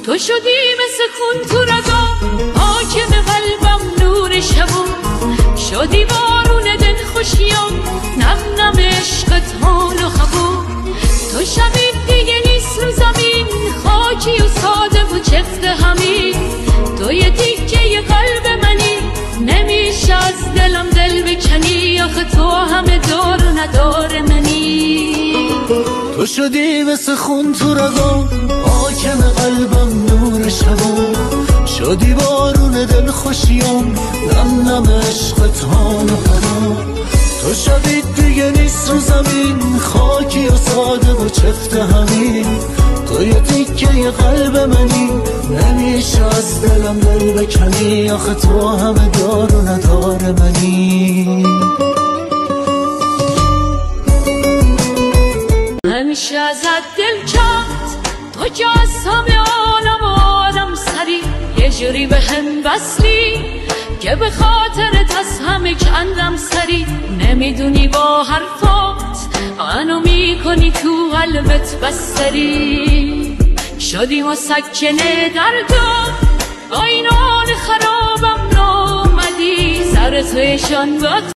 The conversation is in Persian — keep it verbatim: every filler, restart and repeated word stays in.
تو شدی مثل خون تو رگا، حاکم قلبم نور شبو، شدی بارون دل خوشیام، نم نم عشقت حال و هوا. تو شبیه دیگه نیست رو زمین، خاکی و ساده و چفت همین. تو یه تیکه قلب منی، نمیشه از دلم دل بکنی، آخه تو همه دار و ندار منی. تو شدی مثل خون تو رگام، حاکم قلبم نور شبا، شدی بارون دل خوشیام، نم نم عشقت حال و هوا. تو شبیه دیگه نیست رو زمین، خاکی و ساده و چفت همین. تو یه تیکه قلب منی، نمیشه از دلم دل بکنی، آخه تو همه دار و ندار منی. همیشه ازت دل کرد، تو که از همه عالم و آدم سری، یه جوری به هم وصلی که به خاطرت از همه کندم سری. نمیدونی با حرفات منو میکنی تو قلبت بستری، شدی مسکنه دردم، با این حال خرابم نامدی، سر تویشان با